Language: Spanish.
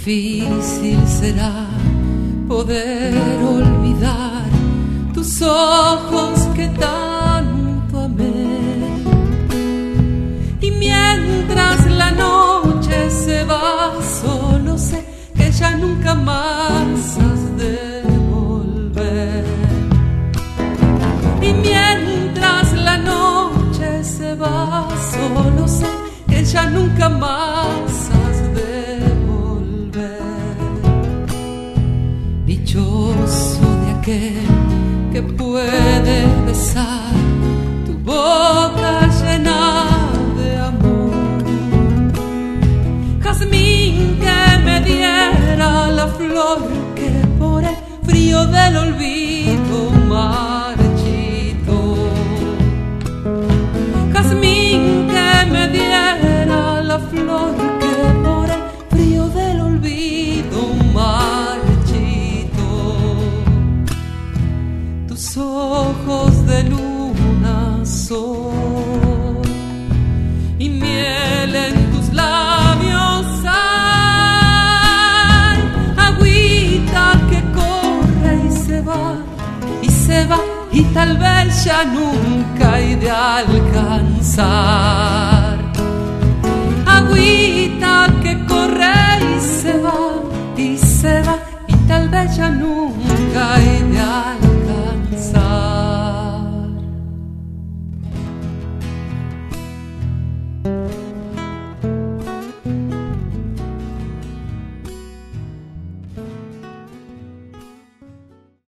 difícil será poder olvidar tus ojos que tanto amé. Y mientras la noche se va, solo sé que ya nunca más has de volver. Y mientras la noche se va, solo sé que ya nunca más has de volver. Dichoso de aquel que puede besar tu boca llena de amor. Jazmín que me diera la flor que por el frío del olvido marchito. Jazmín que me diera la flor que por el frío del olvido marchito. Tus ojos de luna son y miel en tus labios hay, agüita que corre y se va, y se va, y tal vez ya nunca he de alcanzar.